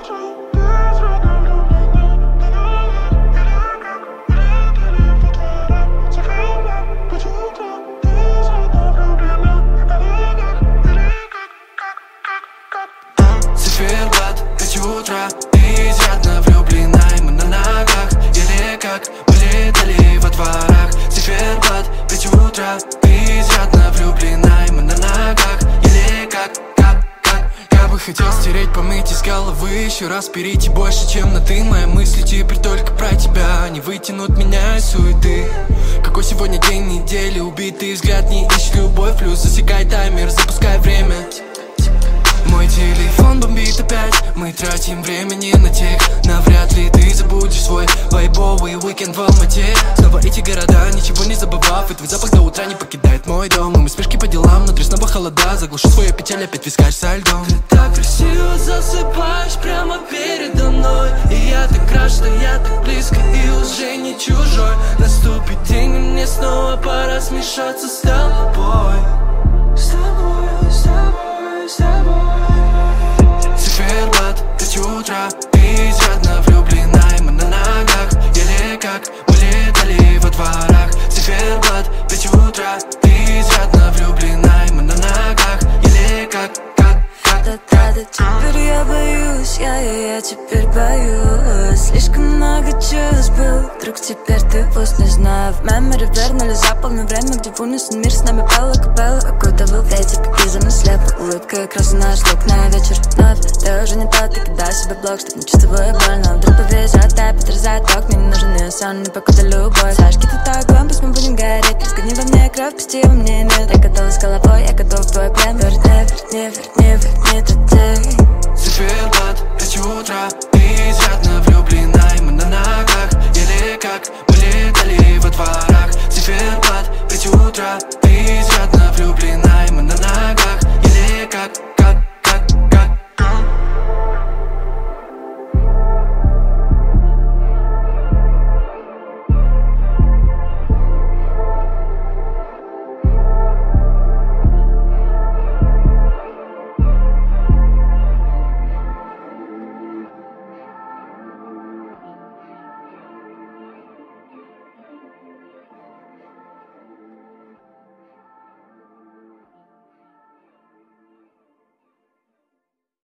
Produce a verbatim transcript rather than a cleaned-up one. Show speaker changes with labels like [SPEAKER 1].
[SPEAKER 1] Циферблат, пять утра, ты изрядно влюблена, и мы на ногах, еле как мы летали во дворах. Циферблат, пять утра, ты изрядно влюблена, и мы на ногах, еле как, как, как. Я бы хотел стереть, помыть из головы, еще раз перейти больше, чем на ты. Мои мысли теперь только про тебя, не вытянут меня из суеты. Какой сегодня день недели, убитый взгляд не ищет любовь. Плюс засекай таймер, запускай время. Мой телефон бомбит опять, мы тратим времени на тех. Навряд ли ты забудешь свой вайбовый уикенд в Алмате. Снова эти города, ничего не забывав, и твой запах до утра не покидает мой дом. И мы спешки по делам, внутри снова холода. Заглушу свою печаль, опять вискарь со льдом.
[SPEAKER 2] Ты так красиво засыпаешь прямо передо мной, и я так рад, что я так близко и уже не чужой. Наступит день, и мне снова пора смешаться с тобой. С тобой, с тобой, с тобой.
[SPEAKER 1] Циферблат, пять утра, ты изрядно влюблена, и мы на ногах, еле как мы летали во дворах. Циферблат, пять утра, ты изрядно влюблена, и мы на ногах, еле как, как, как.
[SPEAKER 3] Да-да-да, теперь я боюсь, я, я, я теперь боюсь. Слишком много чувств был, вдруг теперь ты пусть не знаю. В меморе вернули заполнено время, где в унисон мир с нами пела капелла. Какой-то был ветер, как из-за слепо. Улыбка как раз наш лук на вечер вновь. Ты уже не тот, ты кидай себе блок, чтоб не чувствую больно. Вдруг повезет, опять разрезает окна, не нужен ни сон, ни покуда любовь. Сашки, ты так огонь, пусть мы будем гореть. Разгони во мне кровь, пусти во мне нет. Я готова с головой, я готов в твой плен. Верни, верни, верни, верни детей.
[SPEAKER 1] Циферблат, пять утра, ты изрядно влюблена, и мы на ногах, еле как мы летали во дворах. Циферблат, пять утра, ты изрядно влюблена, и мы на ногах, еле как.